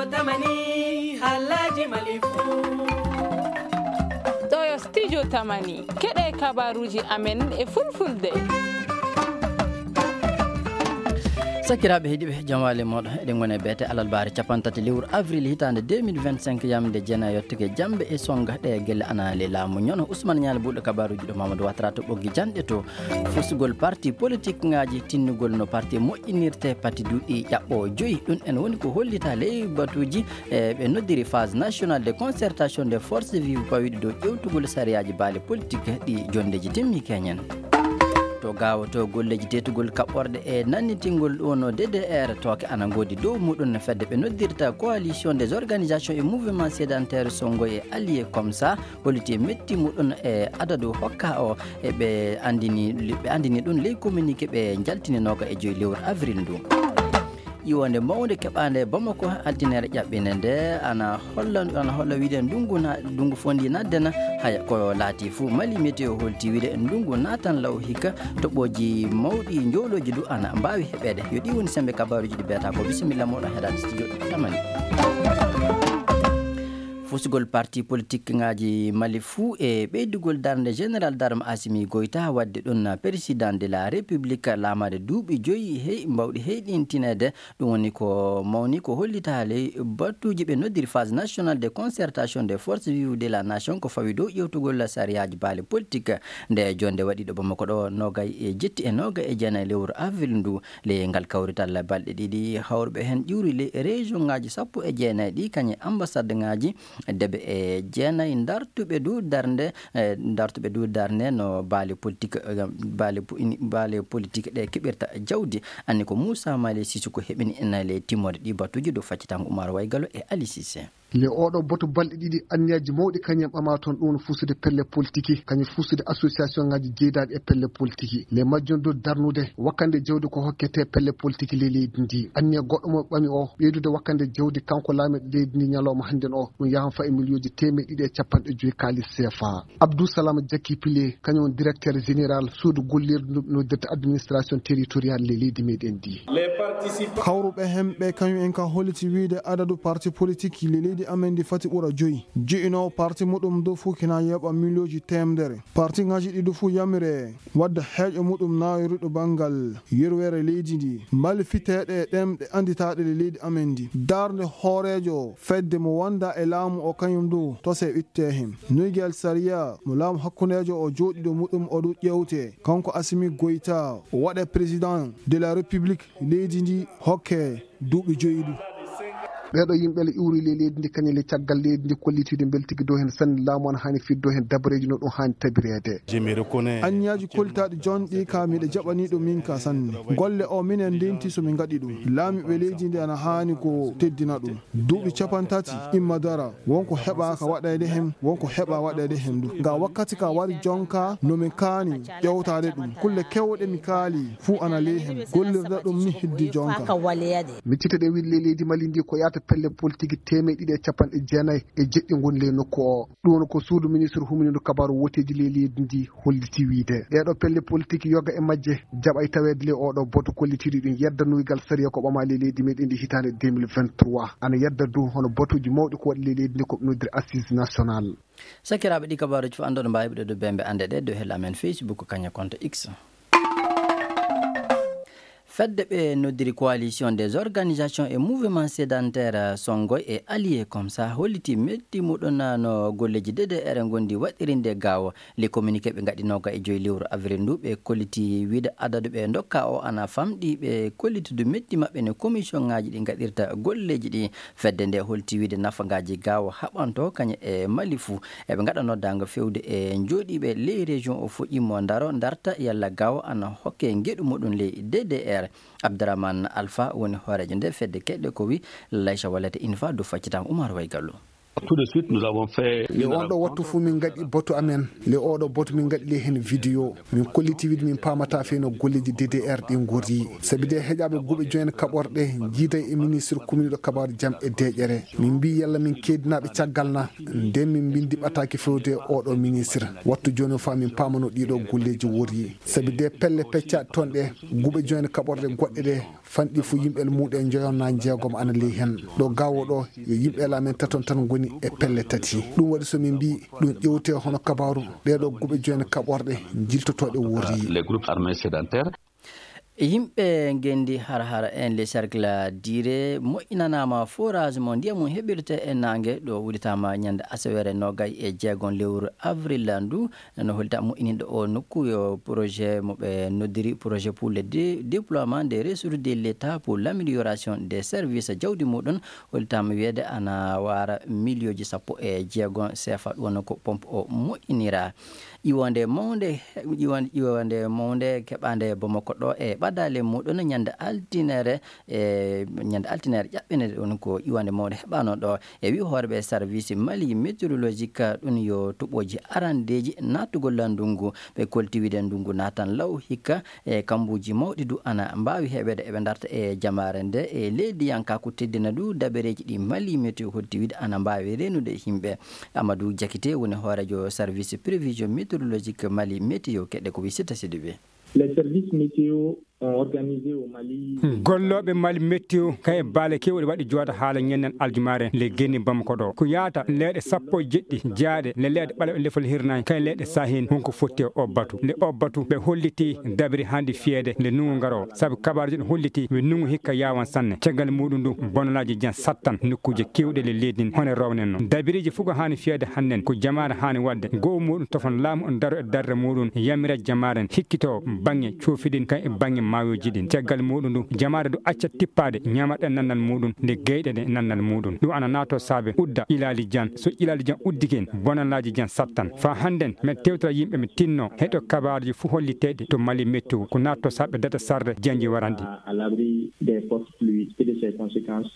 tamani halaji malifu Toyo studio tamani kede kabaruji amen e fulfulde sakiraɓe heeɗiɓe jamwale moɗon eɗen goni e beete alalbare capantati lewru avril hitande 2025 yamde jeena yettugue jamɓe e songa ɗe guelle anale laamu ñono Ousmane Ñal ɓuuɗo kabaruji ɗo Mamadou Ouattara to ɓoggi janɗe to fusugol parti politique ngaji tinnugol no parti moƴƴinirte pati duuɗi ƴaɓɓo 5 ɗum en woni ko hollita ley batuji ɓe noddiri phase national de concertation des forces vive pawiɗe dow ƴewtugol sariyaji baale politique ɗi jondeji timmi keñen to gawa to golleji tetugol kaɓɓorɗe e nannitingol ɗono DDR toke ana godi dow muɗum no fedde ɓe noddirta coalition des organisations et mouvement sédentaire songo e allié comme ça holliti metti muɗum e adadu hokka o e ɓe andini ɗum ley communiqué ɓe jaltininoka e 5 lewru avril ndu iwonde mawde keɓade Bamako altinere ƴaɓɓine nde ana holla wiide ndungu fondi naddena haya ko laati fuu mali météo holti wiide ndungu natan law hikka toɓoji mawɗi jowloji du ana mbawi heɓede yo ɗi woni sembe kabaruji ɗi mbiyata ko bisimilla moɗon heɗade studio tamani fusugol parti politique ngaji mali fou e ɓeydugol darde général d'arme Assimi Goïta wadde ɗon président de la république lamade duuɓi 5 mbawɗi heyɗintinede ɗum woni ko mawni ko hollita ley battuji ɓe noddiri phase national de concertation des forces vives de la nation ko fawi dow ƴewtugol sariyaji baale politique nde jonde waɗi ɗo Bamako ɗo nogay e jetti e nogay e jeenayi lewru avril ndu le ngal kawrital balɗe ɗiɗi hawrɓe hen ƴiwri le région ngaji 19 ɗi kañe ambassade ngaji debe e jeenayi dartuɓe du darde no baale politique ɗe keɓirta jawdi anni ko Moussa Mali Sissoko heɓini enale timmode ɗi batuji dow faccitango Oumar Waygalo e Ali Cissé le oɗo boto balɗe ɗiɗi anniyaji mawɗi kañum ɓama toon ɗum fusude pelle politique kañum fusude association ngaji jeedaɗi e pelle politique le majjon dow darnude wakkande jawdi ko hokkete pelle politique le leydi ndi anniya goɗɗo mo ɓami o ɓeydude wakkande jawdi kanko laamiɗo leydi ndi ñalawma hannden o ɗum yahan fa e milliuji 150 kalis CFA Abdou Salam Diaki Pile kañum directeur général suudu gollirdu no dette administration territorial le leydi meɗen ndi hawruɓe hemɓe kañum en ka holliti wiide adadu parti politique le leydi amen ndi fati ɓura 5 jiino parti muɗum dow fuu kina yeɓa milliuji 100 parti ngaji ɗi dow fuu yamire wadda heeƴo muɗum nawiruɗo banggal yerwere leydi ndi mbali fiteɗe ɗemɗe anditaɗe le leydi amen ndi darde hoorejo fedde mo wanda e laamu o kañum dow tose itte hen noygel sariya mo laamu hakkunejo o jooɗiɗo muɗum o ɗo ƴewte kanko Assimi Goïta o waɗe président de la république leydi ndi hokke duuɓi 5 ɗu ɓeɗo yimɓele iwri le leydi ndi kañum le caggal leydi ndi kollitide beltigi dow hen sanne laamu an hani fiddo hen dabareji no ɗum hani tabirede anniyaji koltaɗi jonɗi ka miɗe jaɓaniɗo min ka sanne golle o minen ndenti somin gaɗi ɗum laamiɓe leydi ndi ana hani ko teddina ɗum duuɓi 50 imma dara wonko heɓaka waɗede hen wonko heɓa waɗede hen du nga wakkati ka wari jonka nomin kaani ƴewtade ɗum kulle kewɗe mi kaali fuu ana ley hen gollirda ɗum ni heddi jonka mi citaɗe wi le leydi Mali ndi ko yata pelle politique 190 e jeɗɗi goni le nokku o ɗum ko suudu ministre huminiɗo kabaru woteji le leydi ndi holliti wiide ɗeɗo pelle politique yoga e majje jaɓay tawede le oɗo boto kollitiɗi ɗum yedda nuygal sariya ko ɓama le leydi meɗen ndi hitande 2023 ana yedda dow hono botuji mawɗi ko waɗi le leydi ndi ko noddiri assise national sakiraɓe ɗi kabaruji fo andoɗo mbawi ɓeɗo bembe ande ɗe dow hella men Facebook kaña compte X fedde ɓe noddiri coalition des organisations et mouvement sédentaire songoy e allié comme ça holliti metti muɗon no golleji DDR gondi waɗirinde gawa les communiqué ɓe gaɗinoga e 5 lewru avril ndu ɓe kolliti wiide adadu ɓe dokka o ana famɗi ɓe kollitude metti mabɓe ne commission ngaji ɗi gaɗirta golleji ɗi fedde nde holti wiide nafagaji gawa haɓanto kaña e Mali fou eɓe gaɗa noddago fewde e jooɗiɓe les région o foƴƴimo darta yalla gawa ana hokke gueɗu muɗum ley DDR Abdourahmane Alpha woni hoorejo nde fedde keɗɗe ko wi Laycha wallete infa do faccitam Oumar Waygallo Tout de suite, nous avons fait le oɗo wattu fu min gaɗi boto amen le oɗo boto min gaɗi le hen vidéo min kolliti wiide min pamata fe no golleji DDR ɗi gurri sabi de heƴaɓe guuɓe joyen kaɓorɗe jiida e ministre commune ɗo kabaru jaam e deƴere min mbi yalla min keedinaɓe caggal na nden min bindi ɓataki fewde oɗo ministre wattu joni fa min pamano ɗiɗo golleji worri sabi de pelle peccaɗe toon ɗe guuɓe joyen kaɓorɗe goɗɗe ɗe fanɗi fu yimɓel muɗe joyonna jeegom ana ley hen ɗo gawo ɗo yo yimɓe amen taton tan goni e pelle tati ɗum waɗi somin mbi ɗum ƴewte hono kabaru ɗeɗo guuɓe joyen kaɓorɗe jiltotoɗe worri les groupes armés sédentaires. yimɓe gendi har en le cercle dire moƴƴinanama forage mo ndiyam mum heɓirte e nangue ɗo wuɗitama ñande asawere nogay e jeegon lewru avril ndu no hollita moƴƴininɗo o nokku yo projet moɓe noddiri projet pour le déploiement des ressources de l'état pour l'amélioration des services jawdi muɗum hollitama wiyede ana wara millioji 16 CFA ɗum woni ko pompe o moƴƴinira iwonde mawde keɓade Bamako ɗo e ɓadale muɗum ñande altinere ƴaɓɓine ɗum ko iwande mawde heɓano ɗo e wi horeɓe service Mali météorologique ɗum yo tuɓoji arandeji natugol ndungu ɓe koltiwide ndungu natan law hikka e kambuji mawɗi du ana mbawi heɓede eɓe darta e jamare nde e leydi yanka ko teddina du daɓereji ɗi Mali météo koltiwide ana mbawi renude himɓe Amadou Diakité woni horejo service prévision météorologique Mali météo keɗe ko wi Sita Sidibé. Les services météo ont organisé au Mali. Golloɓe Mali météo kay baale kewɗe waɗi jooɗa haala ñennen aljumare le genni Bamako ɗo ko yaata leeɗe 17 jaaɗe le leeɗe ɓalaɓe lefol hirnayi kay leeɗe sahin wonko fotti o batu le o batu ɓe holliti dabiri handi fiyede le nungu ngaro saabu kabaruji ɗo holliti ɓe nungu hikka yawan sanne caggal muɗum ndu bonolaji jan sattan nokkuje kewɗe le leydi hone rawnen noon dabiriji fuko hani fiyede hannen ko jamare hani wadde goho muɗum tofon laamu on daro e darde muɗum yamira jamaren hikkito bange cofiɗin kay e bange mawoji ɗin caggal muɗum ndu jamare du acca tippade ñamaɗen nannal muɗum nde geyɗe ɗe nannal muɗum ɗum ana nato saabe udda ilali jan so ilali jan uddiken bonanaji jan sattan fa hannden mi tewtora yimɓe mi tinno heɗo kabaruji fu holliteɗe to Mali météo ko natto saabe data sarde janji warandi à l'abri des fortes pluies et de ses conséquences.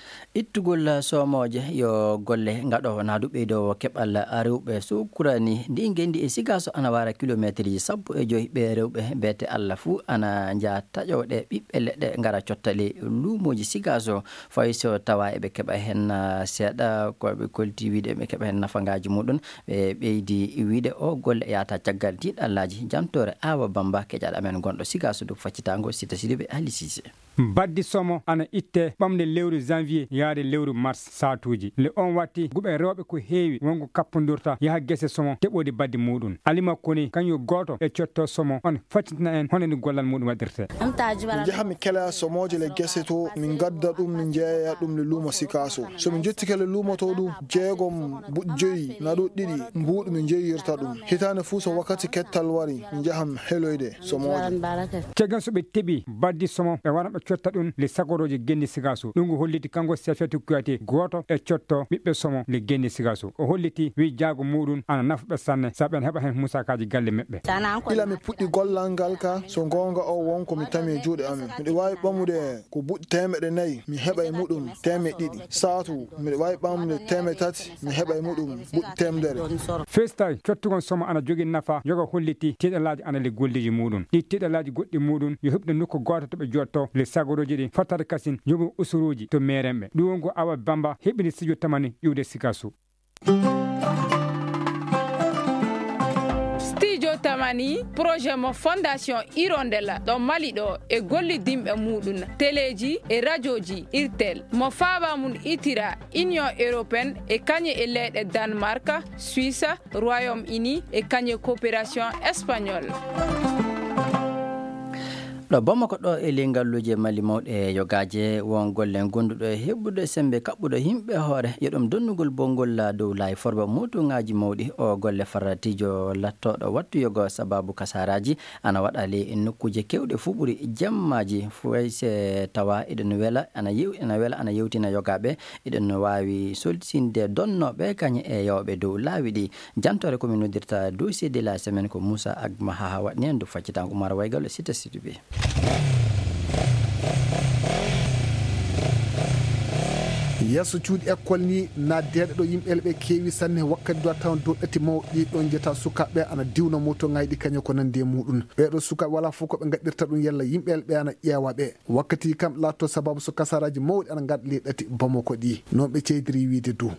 ittugol somoje yo golle ngaɗo na ɓeydo keɓal rewɓe sukurani ndi gendi e sigaso ana wara kilométre ji 15 ɓe rewɓe beete Allah fu ana jaa taƴoɗe ɓiɓɓe leɗɗe ngara cottali lumoji sigaso fayi so tawa eɓe keɓa hen seeɗa koɓe kolti wiide ɓe keɓa hen nafangaji muɗum ɓe ɓeydi wiide o golle yata caggal tiɗallaji jantore Awa Bamba keƴaɗo amen gonɗo sigaso du faccitango Sita Sidibé Ali Cissé baddi somo ana itte ɓamde lewru janvier yaade lewru mars satuji le on watti guɓe rewɓe ko heewi wonko kappodorta yaha guese somo teɓode baddi muɗum alima koni kañum goto e cotto somo on faccitina en honeni gollal muɗum waɗirte jaha mi kela somoje le guese to min gadda ɗum min jeeya ɗum le luumo sikaso somin jettike le luumo to ɗum jeegom joyi na ɗo ɗiɗi mbuɗu min jeeyirta ɗum hitande fuu so wakkati kettal wari min jaham heloyde somoje caggal so ɓe teeɓi baddi somo ɓe waɗa ɓe cotta ɗum le sagoroji genni sigaso ɗum ko holliti kanko sefetu kuyate goto e cotto ɓiɓɓe somo le genni sigaso o holliti wi jaago muɗum ana nafaɓe sanne saabu en heɓa hen musakaji galle meɓɓe ila mi puɗɗi gollal ngal ka so gonga o wonko mi tami e juuɗe amen miɗo wawi ɓamude ko buɗɗi 400 mi heɓa e muɗum 200 satu miɗo wawi ɓamude 300 mi heɓa e muɗum buɗɗi 100 festay cottugon somo ana jogui nafa yoga holliti tiɗalaji ana le golliji muɗum ɗi tiɗalaji goɗɗi muɗum yo heɓde nokku goto to ɓe jotto le sagoroji ɗi fattata kasin yoɓi usuruji to merenɓe ɗum wongo Awa Bamba heɓini studio tamani ƴiwde Sikasso. studio tamani projet mo fondation Hirondella ɗo Mali ɗo e gollidimɓe muɗum téléji e radioji irtel mo faaba mum itira Union européenne e kañe e leyɗe Danemark, Suisse, Royaume-Uni e kañe coopération espagnole. ɗo Bamako ɗo e leyngalluje Mali mawɗe yogaje won golle gonduɗo e heɓɓude sembe kaɓɓuɗo himɓe hoore yeɗum donnugol bolngol dow laayi forba motuŋaji mawɗi o golle faratijo lattoɗo wattu yogo sababu kasaraji ana waɗa le nokkuje kewɗe fu ɓuuri jammaji foy se tawa eɗen wela ana yewtina yogaɓe eɗen wawi solsinde donnoɓe kañe e yawɓe dow laawi ɗi jantore komin noddirta dossier de la semaine ko Moussa Agma ha waɗni en do faccitanko Oumar Waygal Sita Sidibé. yesso cuuɗi école ni naddeɗe ɗo yimɓe ɓe keewi sanne wakkati do taw doɗɗati mawɗi ɗon jeta sukaɓe ana diwna moto ngayɗi kaño ko nandi e muɗum ɓeɗo sukaɓe wala fof ko ɓe gaɗirta ɗum yalla yimɓe ɓe ana ƴeewa ɓe wakkati kam latto sababu so kasaraji mawɗi ana gaɗa leɗɗati Bamako ɗi non ɓe ceydiri wiide du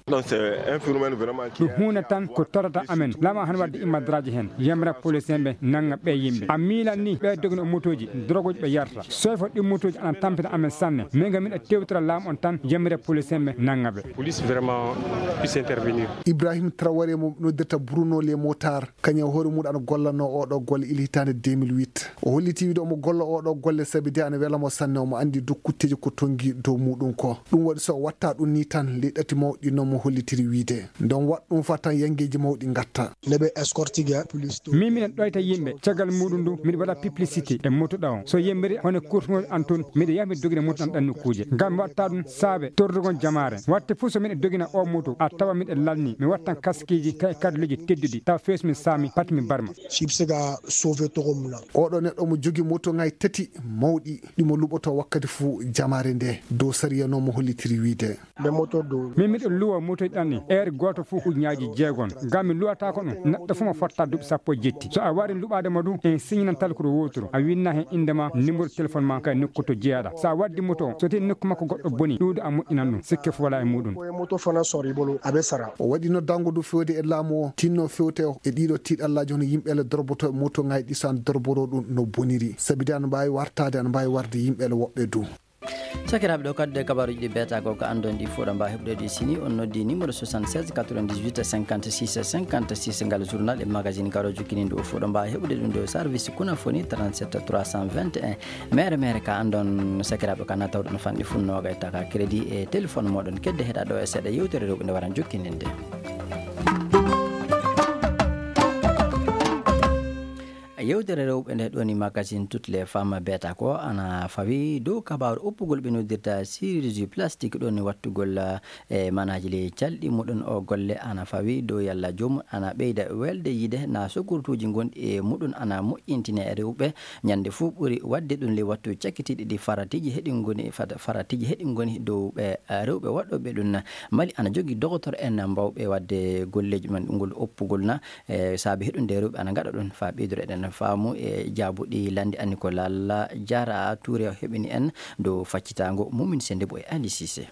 ɗum hunde tan ko torata amen lama han wadde immadraji hen yamra police en ɓe nanga ɓe yimɓe a milan ni ɓe dogno o motoji drogoji ɓe yarta so fo ɗi motoji ana tampina amen sanne mais ga min tewtora laam on tan yamra police en ɓe nanga ɓe police vraiment puisse intervenir. Ibrahim Traoré mo noddirta Bruno les motards kañum hoore muɗum ana gollanno oɗo golle ili hitande 2008 o holliti wiide omo golla oɗo golle sabi de ana welamo sanne omo andi dow kutteji ko tongi dow muɗum ko ɗum waɗi so watta ɗum ni tan leɗɗati mawɗi noon mo hollitiri wiide don wat ɗum fa tan yangueji mawɗi gatta neɓe escortiga police min minen ɗoyta yimɓe caggal muɗum ndu miɗa waɗa publicité e motoɗa o so yembiri hono courtugol an toon miɗa yaha miɗa dogina moto an ɗan nokkuje ngam mi watta ɗum saabe tordugon jamare watte foof so miɗa dogina o moto a tawa miɗa lalni mi wattan kaskiji kay kadleji tedduɗi taw fees min saami pat mi barma sibsega sauvé togomla oɗo neɗɗo mo jogi moto ngay tati mawɗi ɗimo luɓoto wakkati fuu jamare nde dow sariyano mo hollitiri wiide ɓe moto dow min miɗo luwa moto ɗanni heure goto fuu ujunaji 6 ngam mi luwata ko ɗum neɗɗo fuu mo fotta duuɓi 10 so a wari luɓadema ɗum en signan tal koto wotoro a winna hen indema numéro téléphone ma kay nokku to jeeyaɗa sa waddi moto so tawi nokku makko goɗɗo boni ɗuuɗo a moƴƴinan ɗum sikke fo wala e muɗum moto fana sori bolo aɓe sara o waɗi noddango du fewde e laamu o tinno fewte e ɗiɗo tiiɗallaji hono yimɓele dorboto moto ngayɗi so an dorboro ɗum no boniri sabi de ana mbawi wartade ana mbawi warde yimɓele woɓɓe du sakiraɓe ɗo kadde kabaruji ɗi beeta ko andon ɗi foɗa mba heɓɗede sini on noddi numéro 76 98 56 56 ngal journal e magazine karo jukkininde o foɗa mba heɓude ɗum ɗo service kunafoni 37 321 mere ka andon sakiraɓe ka natawɗo no fanɗi funnoga e taka crédit e téléphone moɗon kedde heɗa ɗo e seeɗa yewtere rewɓe nde waran jukkininde yewtere rewɓe nde ɗoni magazine toutes les femmes beeta ko ana fawi dow kabaru oppugol ɓe noddirta chirurgie plastique ɗon wattugol e manaji le calɗi muɗum o golle ana fawi dow yalla joomum ana ɓeyda welde yiide na sokurtuji gonɗi e muɗum ana moƴƴintine e rewɓe ñande fuu ɓuuri wadde ɗum le wattu cakkitiɗi ɗi faratiji heɗi goni dow ɓe rewɓe waɗɗoɓe ɗum mali ana jogui docteur en mbawɓe wadde golleji ɗumen ɗum ngol oppugol na e saabi heɗunde rewɓe ana gaɗa ɗum fa ɓeydoro eɗen faamu e jaabuɗi landi anni ko lalla jara touré heɓini en dow faccitango mumin sendebo e Ali Cissé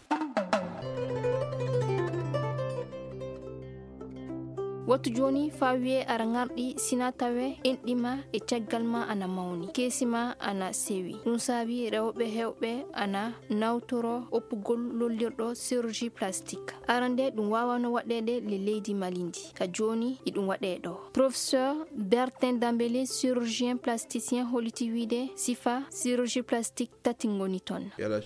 wattu joni fa wiye ara garɗi sina tawe enɗima e caggal ma ana mawni kesima ana sewi ɗum saabi rewɓe hewɓe ana nawtoro oppugol lollirɗo chirurgie plastique arande ɗum wawano waɗede le leydi malindi ka joni iɗum waɗe ɗo professeur Bertin Dambélé chirurgien plasticien holliti wiide sifa chirurgie plastique tati goni toon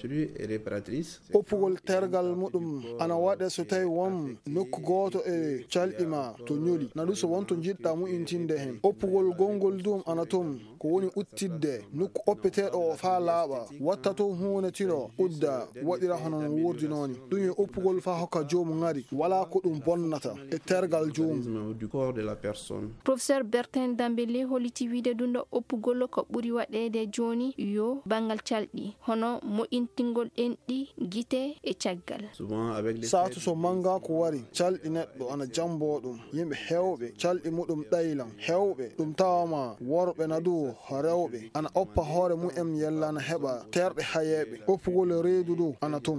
oppugol tergal muɗum ana waɗe so tawi won nokku goto e calɗima to ñoli na ɗum so wonto jiɗɗa mu'intinde hen oppugol gongol dum ana toon ko woni uttidde nokku oppeteɗo o fa laaɓa watta to hunde tiro udda waɗira hono no wurdinoni ɗum e oppugol fa hokka jomum ngari wala ko ɗum bonnata e tergal jomum professeur Bertin Dambélé holliti wiide ɗum ɗo oppugol ko ɓuri waɗede joni yo bangal calɗi hono moƴintingol ɗenɗi guite e caggal satu so manga ko wari calɗi neɗɗo ana jambo ɗum yimɓe hewɓe calɗi muɗum ɗaylan hewɓe ɗum tawama worɓe nadu rewɓe ana oppa hoore mu'en yellana heɓa terɗe hayeɓe oppugol reedu ɗum ana tum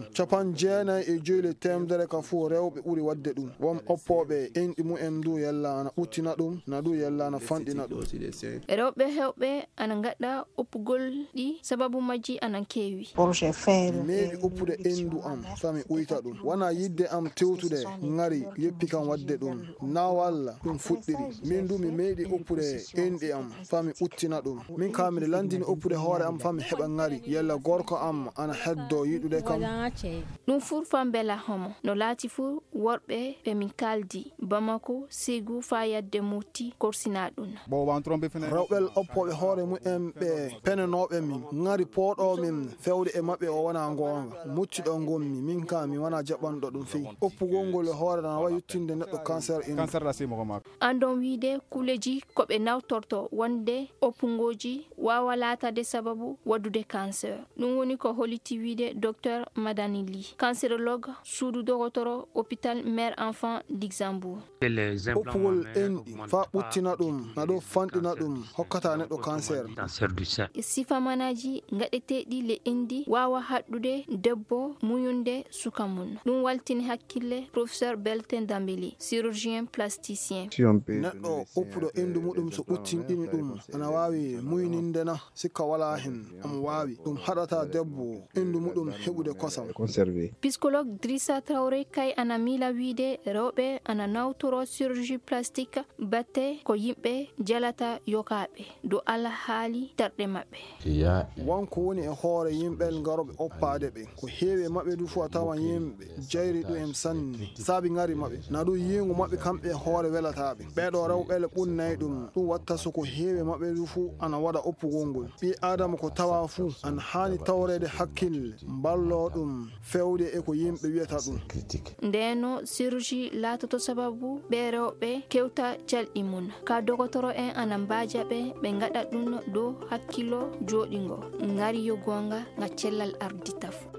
9 temdere ka fuu rewɓe ɓuri wadde ɗum won oppoɓe enɗi mu'en du yella ana ɓuttina ɗum nadu yella ana fanɗina ɗum rewɓe hewɓe ana gaɗa oppugol ɗi sababu majji ana keewi meeɗi oppude endu am fami ɓuyta ɗum wona yidde am tewtude ngari yeppi kam wadde ɗum na walla ɗum fuɗɗiri min du mi meeɗi oppude enɗi am fami ɓuttina ɗum min ka miɗe landini oppude hoore am fami heɓa ngari yalla gorko am ana heddo yiɗude kam ɗum fuu fa bela homo no laati fuu worɓe ɓe min kaldi Bamako Ségou fa yadde Mouti korsina ɗum rewɓel oppoɓe hoore mu'en ɓe penenoɓe min ngari pooɗo min fewde e maɓɓe o wona gonga mucciɗo gommi min ka mi wona jaɓanɗo ɗum fi oppugol ngol e hoore na wawi yuttinde neɗɗo cancer andon wiide kuleji ko ɓe nawtorto wonde oppungoji wawa latade sababu wadude cancer. ɗum woni ko holiti wiide docteur Madani Ly, cancérologue suudu dogotoro hôpital mère enfant Luxembourg. oppugol enɗi fa ɓuttina ɗum na ɗo fanɗina ɗum hokkata neɗɗo cancer. sifamanaji gaɗeteɗi le indi wawa haɗɗude debbo muyunde suka mum. ɗum waltini hakkille professeur Beltin Dambeli, chirurgien plasticien. neɗɗo oppuɗo endu muɗum so ɓuttinɗini ɗum ana wawi muynindena sikka wala hen omo wawi ɗum haɗata debbo endu muɗum heɓude kosam. Psychologue Drissa Traoré kay ana mila wiide rewɓe ana nawtoro chirurgie plastique batte ko yimɓe jalata yokaɓe do ala haali darɗe maɓɓe. wonko woni e hoore yimɓel garoɓe oppade ɓe ko heewi maɓɓe du fu a tawan yimɓe jayri ɗum en sanni saabi ngari maɓɓe na ɗum yingu maɓɓe kamɓe hoore welataɓe ɓeɗo rewɓele ɓunnay ɗum watta so ko heewi maɓɓe du fu ana waɗa oppugol ngol ɓi adama ko tawa fu an hani tawrede hakkille ballo ɗum fewde e ko yimɓe wiyata ɗum. ndeno chirurgie latoto sababu ɓe rewɓe kewta calɗi mum ka dogotoro en ana mbaja ɓe gaɗa ɗum dow hakkilo joɗigo ngari yo gonga ga cellal arditaf.